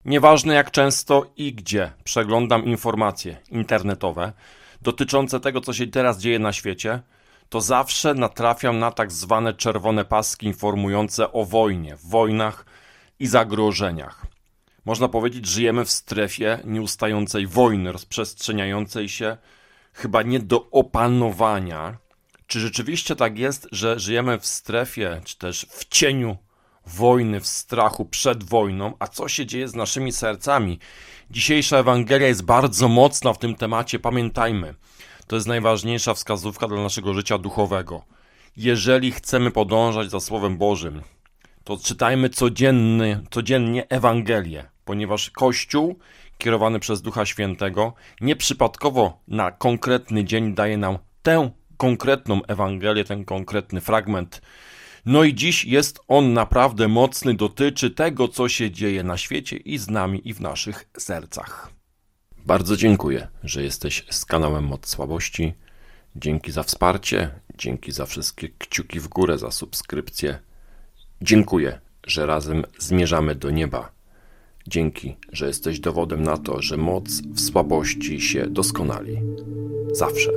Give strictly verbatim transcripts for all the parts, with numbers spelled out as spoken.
Nieważne jak często i gdzie przeglądam informacje internetowe dotyczące tego, co się teraz dzieje na świecie, to zawsze natrafiam na tak zwane czerwone paski informujące o wojnie, wojnach i zagrożeniach. Można powiedzieć, że żyjemy w strefie nieustającej wojny, rozprzestrzeniającej się chyba nie do opanowania. Czy rzeczywiście tak jest, że żyjemy w strefie, czy też w cieniu wojny, w strachu przed wojną, a co się dzieje z naszymi sercami? Dzisiejsza Ewangelia jest bardzo mocna w tym temacie, pamiętajmy. To jest najważniejsza wskazówka dla naszego życia duchowego. Jeżeli chcemy podążać za Słowem Bożym, to czytajmy codzienny, codziennie Ewangelię, ponieważ Kościół, kierowany przez Ducha Świętego, nieprzypadkowo na konkretny dzień daje nam tę konkretną Ewangelię, ten konkretny fragment. No i dziś jest on naprawdę mocny, dotyczy tego, co się dzieje na świecie i z nami, i w naszych sercach. Bardzo dziękuję, że jesteś z kanałem Moc Słabości. Dzięki za wsparcie, dzięki za wszystkie kciuki w górę, za subskrypcję. Dziękuję, że razem zmierzamy do nieba. Dzięki, że jesteś dowodem na to, że moc w słabości się doskonali. Zawsze.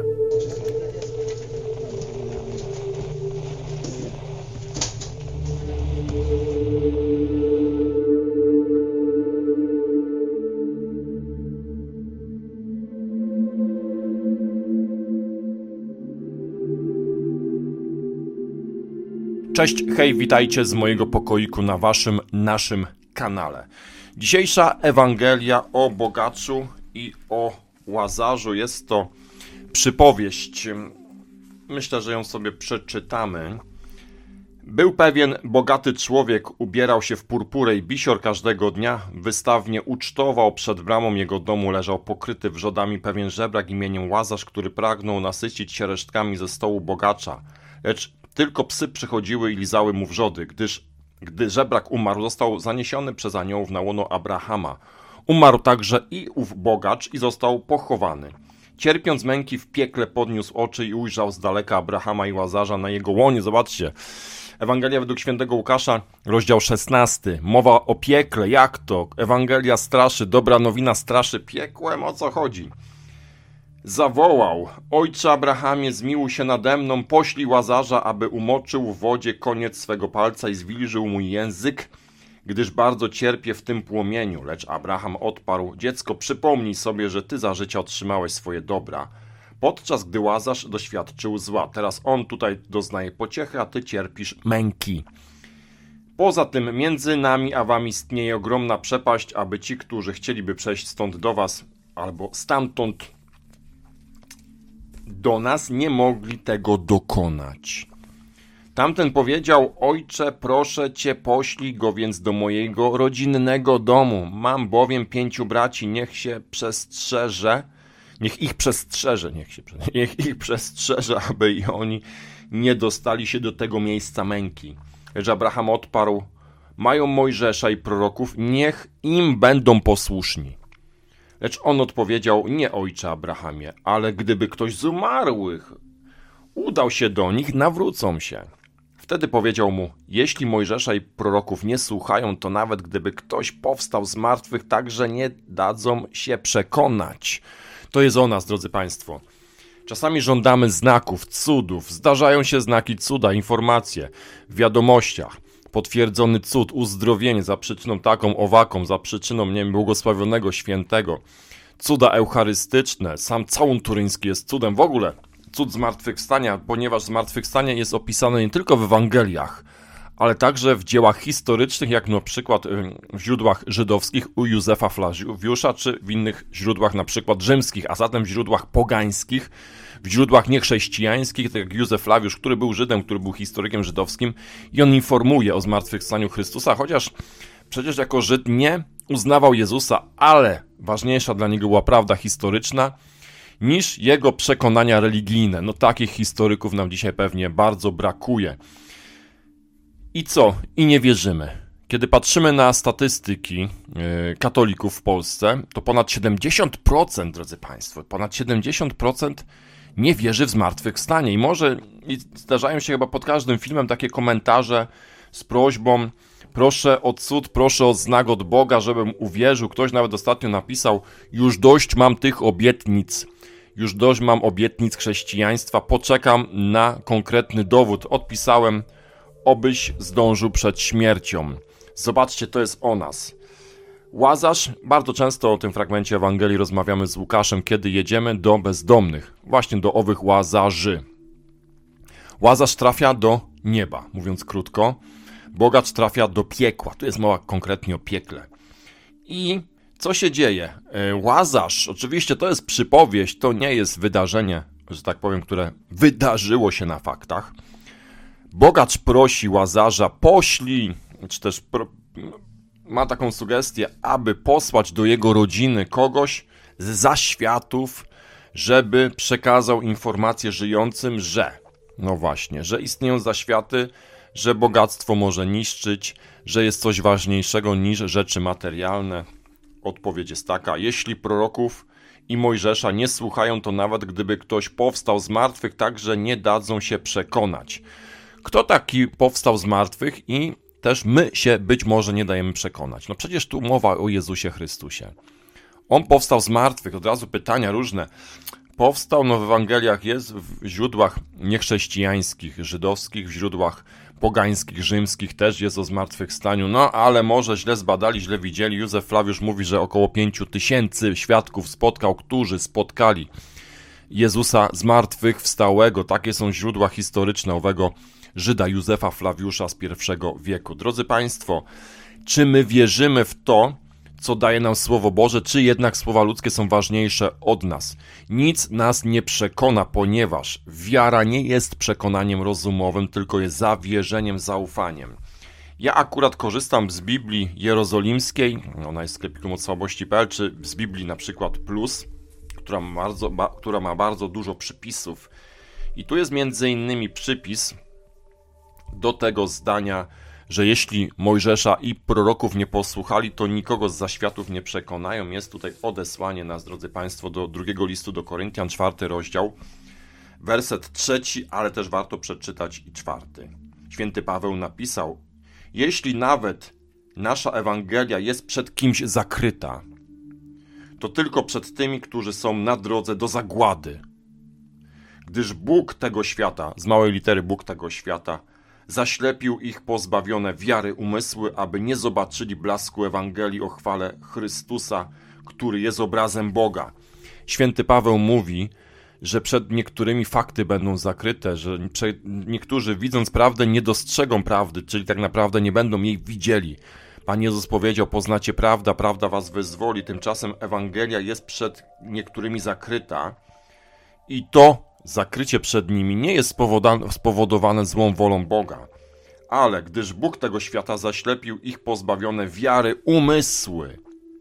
Cześć, hej, witajcie z mojego pokoiku na waszym, naszym kanale. Dzisiejsza Ewangelia o bogaczu i o Łazarzu jest to przypowieść. Myślę, że ją sobie przeczytamy. Był pewien bogaty człowiek, ubierał się w purpurę i bisior każdego dnia, wystawnie ucztował, przed bramą jego domu leżał pokryty wrzodami pewien żebrak imieniem Łazarz, który pragnął nasycić się resztkami ze stołu bogacza, lecz tylko psy przychodziły i lizały mu wrzody, gdyż gdy żebrak umarł, został zaniesiony przez aniołów na łono Abrahama. Umarł także i ów bogacz i został pochowany. Cierpiąc męki w piekle, podniósł oczy i ujrzał z daleka Abrahama i Łazarza na jego łonie. Zobaczcie, Ewangelia według świętego Łukasza, rozdział szesnasty. Mowa o piekle. Jak to? Ewangelia straszy, dobra nowina straszy piekłem? O co chodzi? Zawołał: Ojcze Abrahamie, zmiłuj się nade mną, poślij Łazarza, aby umoczył w wodzie koniec swego palca i zwilżył mój język, gdyż bardzo cierpię w tym płomieniu. Lecz Abraham odparł: Dziecko, przypomnij sobie, że ty za życia otrzymałeś swoje dobra, podczas gdy Łazarz doświadczył zła. Teraz on tutaj doznaje pociechy, a ty cierpisz męki. Poza tym między nami a wami istnieje ogromna przepaść, aby ci, którzy chcieliby przejść stąd do was, albo stamtąd do nas, nie mogli tego dokonać. Tamten powiedział: Ojcze, proszę cię, poślij go więc do mojego rodzinnego domu. Mam bowiem pięciu braci, niech się przestrzeże, niech ich przestrzeże, niech się niech ich przestrzeże, aby i oni nie dostali się do tego miejsca męki. Lecz Abraham odparł: Mają Mojżesza i proroków, niech im będą posłuszni. Lecz on odpowiedział: Nie, ojcze Abrahamie, ale gdyby ktoś z umarłych udał się do nich, nawrócą się. Wtedy powiedział mu: Jeśli Mojżesza i proroków nie słuchają, to nawet gdyby ktoś powstał z martwych, także nie dadzą się przekonać. To jest o nas, drodzy państwo. Czasami żądamy znaków, cudów, zdarzają się znaki, cuda, informacje w wiadomościach. Potwierdzony cud, uzdrowienie za przyczyną taką, owaką, za przyczyną, nie wiem, błogosławionego świętego. Cuda eucharystyczne, sam całun turyński jest cudem. W ogóle cud zmartwychwstania, ponieważ zmartwychwstanie jest opisane nie tylko w Ewangeliach, ale także w dziełach historycznych, jak na przykład w źródłach żydowskich u Józefa Flawiusza, czy w innych źródłach na przykład rzymskich, a zatem w źródłach pogańskich, w źródłach niechrześcijańskich, tak jak Józef Flawiusz, który był Żydem, który był historykiem żydowskim, i on informuje o zmartwychwstaniu Chrystusa, chociaż przecież jako Żyd nie uznawał Jezusa, ale ważniejsza dla niego była prawda historyczna niż jego przekonania religijne. No takich historyków nam dzisiaj pewnie bardzo brakuje. I co? I nie wierzymy. Kiedy patrzymy na statystyki yy, katolików w Polsce, to ponad siedemdziesiąt procent, drodzy państwo, ponad siedemdziesiąt procent nie wierzy w zmartwychwstanie. I może i zdarzają się chyba pod każdym filmem takie komentarze z prośbą: proszę o cud, proszę o znak od Boga, żebym uwierzył. Ktoś nawet ostatnio napisał, już dość mam tych obietnic. Już dość mam obietnic chrześcijaństwa, poczekam na konkretny dowód. Odpisałem, obyś zdążył przed śmiercią. Zobaczcie, to jest o nas. Łazarz, bardzo często o tym fragmencie Ewangelii rozmawiamy z Łukaszem, kiedy jedziemy do bezdomnych, właśnie do owych łazarzy. Łazarz trafia do nieba, mówiąc krótko, bogacz trafia do piekła, tu jest mowa konkretnie o piekle. I co się dzieje? Łazarz, oczywiście to jest przypowieść, to nie jest wydarzenie, że tak powiem, które wydarzyło się na faktach. Bogacz prosi Łazarza, poślij, czy też pro, ma taką sugestię, aby posłać do jego rodziny kogoś z zaświatów, żeby przekazał informację żyjącym, że, no właśnie, że istnieją zaświaty, że bogactwo może niszczyć, że jest coś ważniejszego niż rzeczy materialne. Odpowiedź jest taka, jeśli proroków i Mojżesza nie słuchają, to nawet gdyby ktoś powstał z martwych, także nie dadzą się przekonać. Kto taki powstał z martwych i też my się być może nie dajemy przekonać? No przecież tu mowa o Jezusie Chrystusie. On powstał z martwych, od razu pytania różne. Powstał, no w Ewangeliach jest, w źródłach niechrześcijańskich, żydowskich, w źródłach pogańskich, rzymskich też jest o zmartwychwstaniu, no ale może źle zbadali, źle widzieli. Józef Flawiusz mówi, że około pięciu tysięcy świadków spotkał, którzy spotkali Jezusa zmartwychwstałego. Takie są źródła historyczne owego Żyda Józefa Flawiusza z pierwszego wieku. Drodzy Państwo, czy my wierzymy w to, co daje nam Słowo Boże, czy jednak słowa ludzkie są ważniejsze od nas? Nic nas nie przekona, ponieważ wiara nie jest przekonaniem rozumowym, tylko jest zawierzeniem, zaufaniem. Ja akurat korzystam z Biblii Jerozolimskiej, ona jest w sklepiku moc słabości kropka p l, czy z Biblii na przykład Plus, która ma bardzo, ba, która ma bardzo dużo przypisów. I tu jest między innymi przypis do tego zdania, że jeśli Mojżesza i proroków nie posłuchali, to nikogo z zaświatów nie przekonają. Jest tutaj odesłanie nas, drodzy Państwo, do drugiego listu do Koryntian, czwarty rozdział, werset trzeci, ale też warto przeczytać i czwarty. Święty Paweł napisał, jeśli nawet nasza Ewangelia jest przed kimś zakryta, to tylko przed tymi, którzy są na drodze do zagłady. Gdyż Bóg tego świata, z małej litery Bóg tego świata, zaślepił ich pozbawione wiary umysły, aby nie zobaczyli blasku Ewangelii o chwale Chrystusa, który jest obrazem Boga. Święty Paweł mówi, że przed niektórymi fakty będą zakryte, że niektórzy widząc prawdę nie dostrzegą prawdy, czyli tak naprawdę nie będą jej widzieli. Pan Jezus powiedział, poznacie prawdę, prawda was wyzwoli. Tymczasem Ewangelia jest przed niektórymi zakryta i to zakrycie przed nimi nie jest spowodowane złą wolą Boga, ale gdyż Bóg tego świata zaślepił ich pozbawione wiary umysły.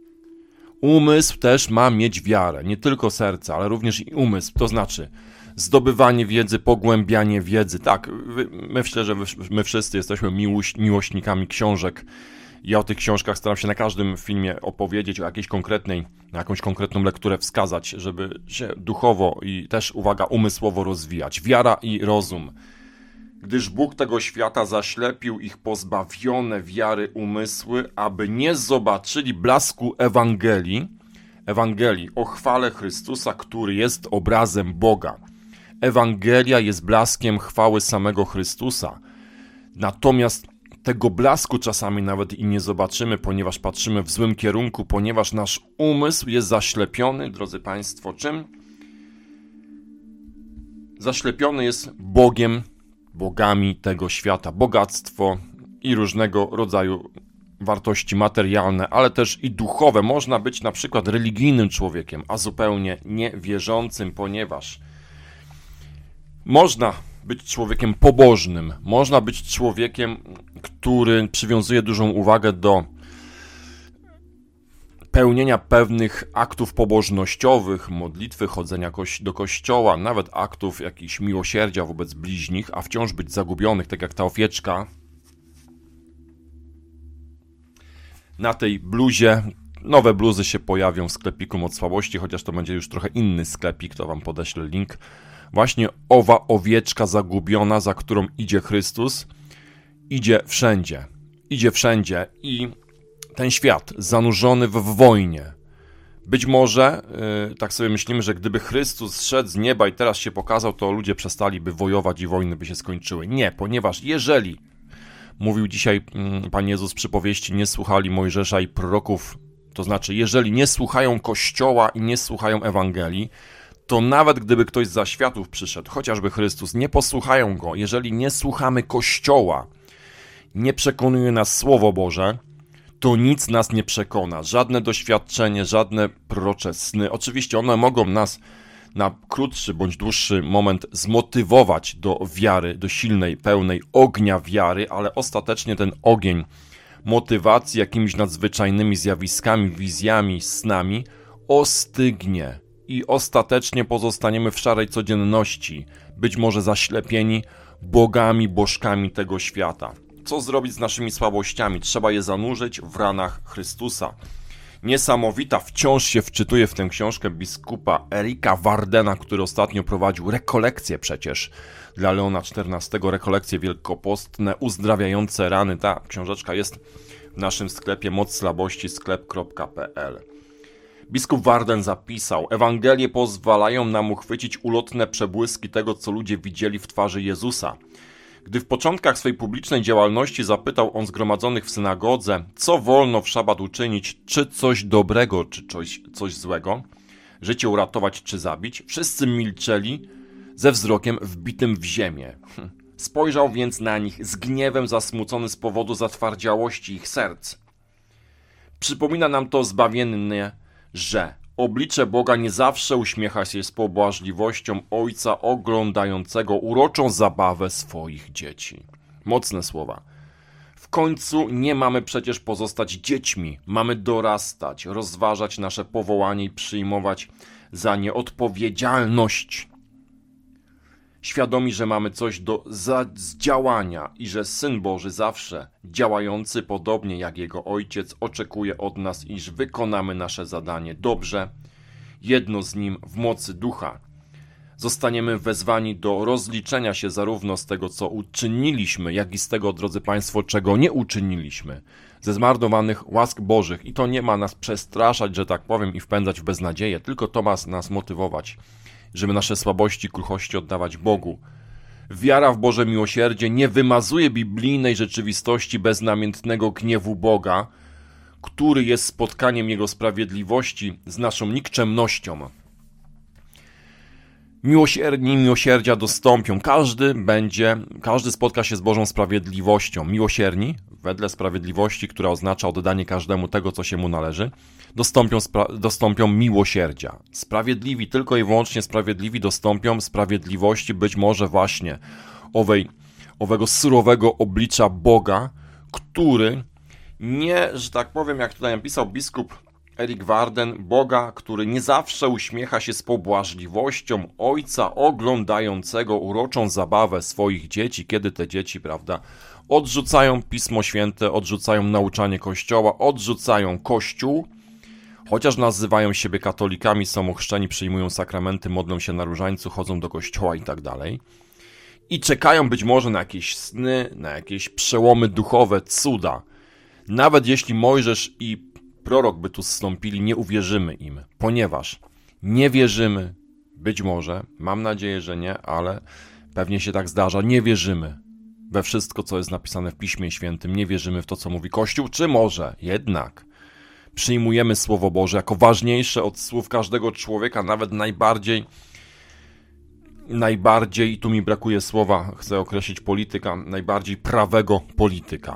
Umysł też ma mieć wiarę, nie tylko serce, ale również i umysł, to znaczy zdobywanie wiedzy, pogłębianie wiedzy. Tak, myślę, że my wszyscy jesteśmy miłoś, miłośnikami książek. Ja o tych książkach staram się na każdym filmie opowiedzieć, o jakiejś konkretnej, na jakąś konkretną lekturę wskazać, żeby się duchowo i też, uwaga, umysłowo rozwijać. Wiara i rozum. Gdyż Bóg tego świata zaślepił ich pozbawione wiary umysły, aby nie zobaczyli blasku Ewangelii, Ewangelii o chwale Chrystusa, który jest obrazem Boga. Ewangelia jest blaskiem chwały samego Chrystusa. Natomiast tego blasku czasami nawet i nie zobaczymy, ponieważ patrzymy w złym kierunku, ponieważ nasz umysł jest zaślepiony, drodzy Państwo, czym? Zaślepiony jest Bogiem, bogami tego świata, bogactwo i różnego rodzaju wartości materialne, ale też i duchowe. Można być na przykład religijnym człowiekiem, a zupełnie niewierzącym, ponieważ można być człowiekiem pobożnym, można być człowiekiem, który przywiązuje dużą uwagę do pełnienia pewnych aktów pobożnościowych, modlitwy, chodzenia do kościoła, nawet aktów jakichś miłosierdzia wobec bliźnich, a wciąż być zagubionych, tak jak ta owieczka na tej bluzie. Nowe bluzy się pojawią w sklepiku Moc Słabości, chociaż to będzie już trochę inny sklepik, to wam podeślę link. Właśnie owa owieczka zagubiona, za którą idzie Chrystus, idzie wszędzie. idzie wszędzie i ten świat zanurzony w wojnie. Być może, yy, tak sobie myślimy, że gdyby Chrystus zszedł z nieba i teraz się pokazał, to ludzie przestaliby wojować i wojny by się skończyły. Nie, ponieważ jeżeli, mówił dzisiaj yy, Pan Jezus przy powieści, nie słuchali Mojżesza i proroków, to znaczy jeżeli nie słuchają Kościoła i nie słuchają Ewangelii, to nawet gdyby ktoś zza światów przyszedł, chociażby Chrystus, nie posłuchają Go. Jeżeli nie słuchamy Kościoła, nie przekonuje nas Słowo Boże, to nic nas nie przekona. Żadne doświadczenie, żadne prorocze sny. Oczywiście one mogą nas na krótszy bądź dłuższy moment zmotywować do wiary, do silnej, pełnej ognia wiary, ale ostatecznie ten ogień motywacji jakimiś nadzwyczajnymi zjawiskami, wizjami, snami ostygnie i ostatecznie pozostaniemy w szarej codzienności, być może zaślepieni bogami, bożkami tego świata. Co zrobić z naszymi słabościami? Trzeba je zanurzyć w ranach Chrystusa. Niesamowita, wciąż się wczytuje w tę książkę biskupa Erika Wardena, który ostatnio prowadził rekolekcje przecież dla Leona czternastego, rekolekcje wielkopostne, uzdrawiające rany. Ta książeczka jest w naszym sklepie moc slabości sklep kropka pe el. Biskup Warden zapisał: Ewangelie pozwalają nam uchwycić ulotne przebłyski tego, co ludzie widzieli w twarzy Jezusa. Gdy w początkach swej publicznej działalności zapytał on zgromadzonych w synagodze, co wolno w szabat uczynić, czy coś dobrego, czy coś, coś złego, życie uratować, czy zabić, wszyscy milczeli ze wzrokiem wbitym w ziemię. Spojrzał więc na nich z gniewem zasmucony z powodu zatwardziałości ich serc. Przypomina nam to zbawiennie, że oblicze Boga nie zawsze uśmiecha się z pobłażliwością Ojca oglądającego uroczą zabawę swoich dzieci. Mocne słowa. W końcu nie mamy przecież pozostać dziećmi. Mamy dorastać, rozważać nasze powołanie i przyjmować za nie odpowiedzialność. Świadomi, że mamy coś do zdziałania i że Syn Boży zawsze działający podobnie jak Jego Ojciec oczekuje od nas, iż wykonamy nasze zadanie dobrze, jedno z Nim w mocy Ducha. Zostaniemy wezwani do rozliczenia się zarówno z tego, co uczyniliśmy, jak i z tego, drodzy Państwo, czego nie uczyniliśmy, ze zmarnowanych łask Bożych. I to nie ma nas przestraszać, że tak powiem, i wpędzać w beznadzieję, tylko to ma nas motywować, żeby nasze słabości, kruchości oddawać Bogu. Wiara w Boże miłosierdzie nie wymazuje biblijnej rzeczywistości beznamiętnego gniewu Boga, który jest spotkaniem Jego sprawiedliwości z naszą nikczemnością. Miłosierni miłosierdzia dostąpią. Każdy będzie, każdy spotka się z Bożą sprawiedliwością. Miłosierni, wedle sprawiedliwości, która oznacza oddanie każdemu tego, co się mu należy, dostąpią, spra- dostąpią miłosierdzia. Sprawiedliwi, tylko i wyłącznie sprawiedliwi dostąpią sprawiedliwości, być może właśnie owej, owego surowego oblicza Boga, który nie, że tak powiem, jak tutaj napisał biskup Erik Warden, Boga, który nie zawsze uśmiecha się z pobłażliwością Ojca oglądającego uroczą zabawę swoich dzieci, kiedy te dzieci, prawda, odrzucają Pismo Święte, odrzucają nauczanie Kościoła, odrzucają Kościół, chociaż nazywają siebie katolikami, są ochrzczeni, przyjmują sakramenty, modlą się na różańcu, chodzą do kościoła i tak dalej. I czekają być może na jakieś sny, na jakieś przełomy duchowe, cuda. Nawet jeśli Mojżesz i prorok by tu zstąpili, nie uwierzymy im, ponieważ nie wierzymy, być może, mam nadzieję, że nie, ale pewnie się tak zdarza, nie wierzymy we wszystko, co jest napisane w Piśmie Świętym, nie wierzymy w to, co mówi Kościół, czy może jednak przyjmujemy Słowo Boże jako ważniejsze od słów każdego człowieka, nawet najbardziej, najbardziej, i tu mi brakuje słowa, chcę określić polityka, najbardziej prawego polityka.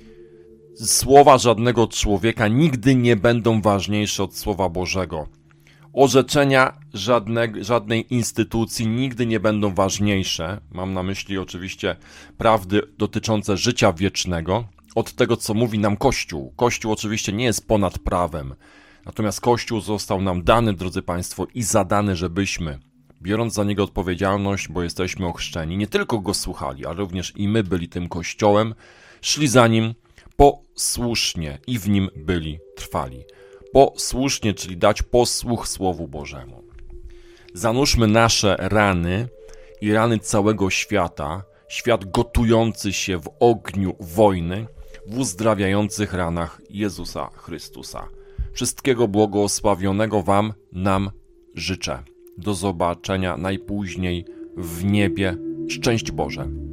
Słowa żadnego człowieka nigdy nie będą ważniejsze od Słowa Bożego. Orzeczenia żadne, żadnej instytucji nigdy nie będą ważniejsze, mam na myśli oczywiście prawdy dotyczące życia wiecznego, od tego, co mówi nam Kościół. Kościół oczywiście nie jest ponad prawem, natomiast Kościół został nam dany, drodzy Państwo, i zadany, żebyśmy, biorąc za niego odpowiedzialność, bo jesteśmy ochrzczeni, nie tylko go słuchali, ale również i my byli tym Kościołem, szli za nim posłusznie i w nim byli trwali. Posłusznie, czyli dać posłuch Słowu Bożemu. Zanurzmy nasze rany i rany całego świata, świat gotujący się w ogniu wojny, w uzdrawiających ranach Jezusa Chrystusa. Wszystkiego błogosławionego Wam, nam życzę. Do zobaczenia najpóźniej w niebie. Szczęść Boże.